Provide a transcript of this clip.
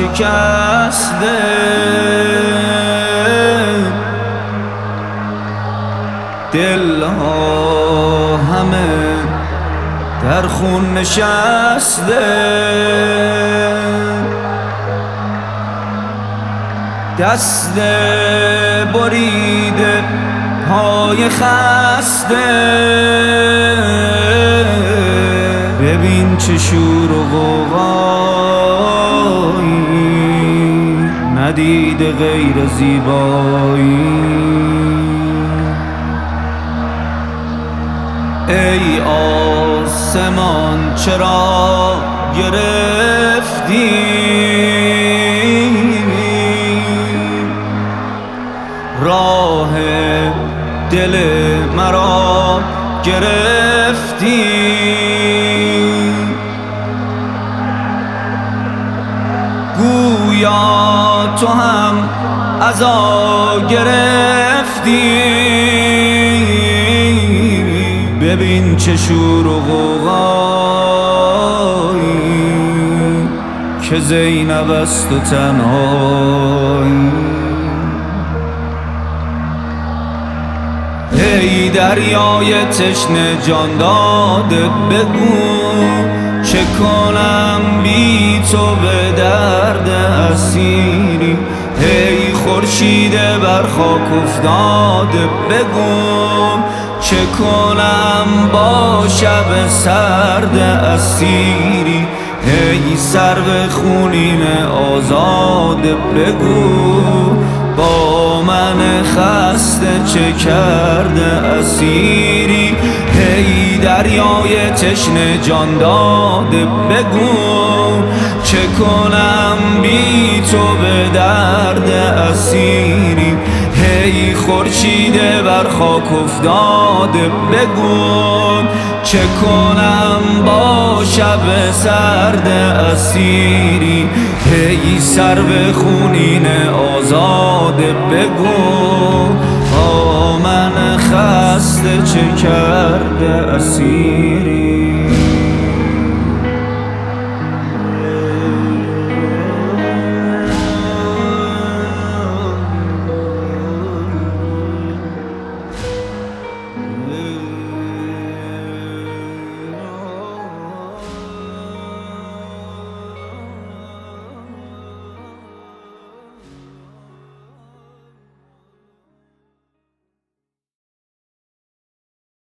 شکسته، دلها همه در خون نشسته، دست بریده پای خسته، ببین چه شور و غوغایی، ندیده غیر زیبایی. ای آسمان چرا گرفتی راه دل مرا، گرفتی گویا تو هم عزا گرفتی. ببین چه شور و غوغایی که زینب است و تنهایی. ای دریای تشنه جان داده بگو چه کنم بی تو به درد اسیری. ای خورشید بر خاک افتاده بگو چه کنم با شب سرد اسیری. ای سرو خونین آزاده بگو با من خسته چه کرده اسیری. ای دریای تشنه جان داده بگو چه کنم بی تو به درد اسیری. ای خورشید بر خاک افتاده بگو چه کنم با شب سرد اسیری. ای سرو خونین آزاده بگو با من خسته چه کرده اسیری.